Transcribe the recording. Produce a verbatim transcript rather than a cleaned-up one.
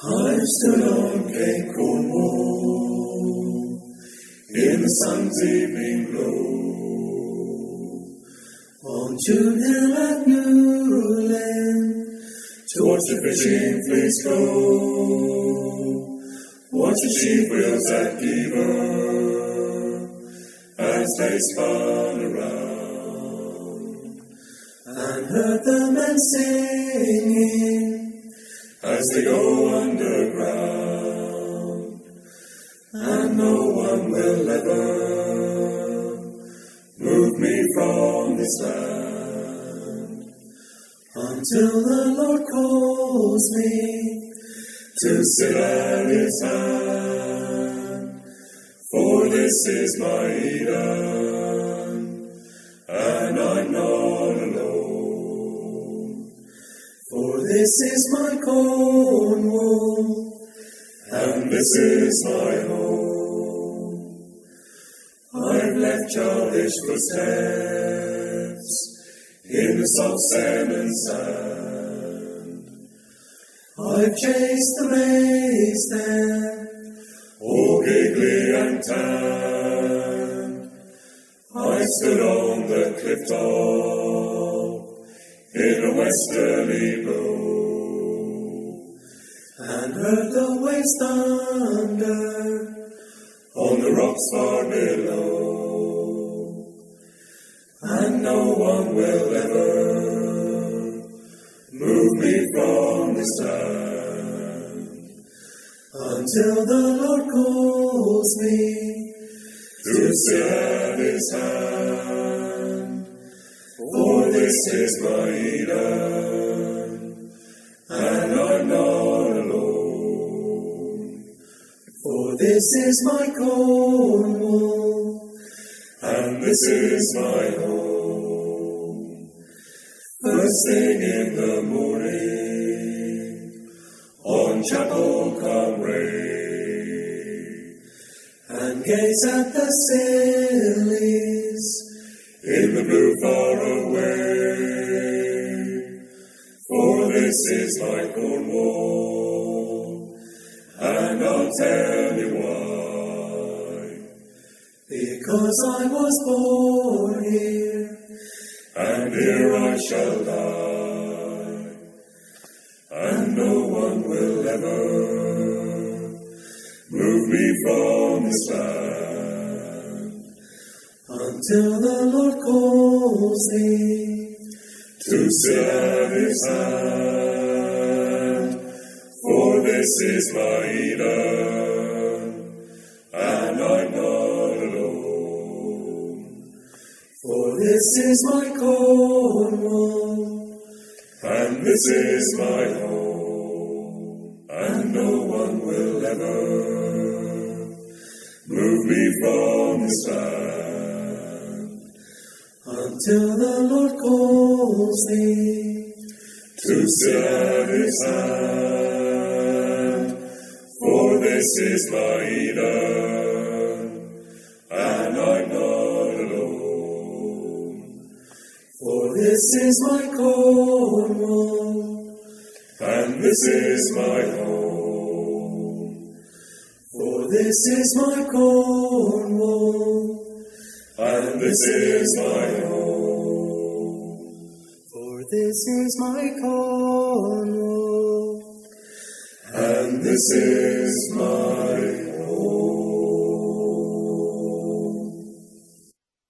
I've stood on Cape Cornwall in the sun's evening glow, on June Hill at Newland to watch the fishing fleets go, watch the sheep wheels at Gever as they spun around, and heard the men singing as they go underground, and no one will ever move me from this land until the Lord calls me to sit at his hand. For this is my Eden, and I'm not alone. For this is my Cornwall, and this is my home. I've left childish footsteps in the soft sand and sand. I've chased the maize there, all giggly and tan. I stood on the cliff top in a westerly blow, and heard the waves thunder on the rocks far below, and no one will ever move me from this land until the Lord calls me to sit at his hand. For this is my Eden, and I'm not alone. For this is my Cornwall, and this is my home. First thing in the morning, on chapel come rain, and gaze at the sillies in the blue far away. For this is my Cornwall, and I'll tell you why. Because I was born here, and here I shall die, and no one will ever move me from this land until the Lord calls me to sit at his hand. For this is my Eden, and I'm not alone. For this is my Cornwall, and this is my home, and no one will ever move me from this land until the Lord calls me to sit at his hand. For this is my Eden, and I'm not alone. For this is my Cornwall, and this is my home. For this is my Cornwall, and this is my home. For this is my Cornwall, and this is my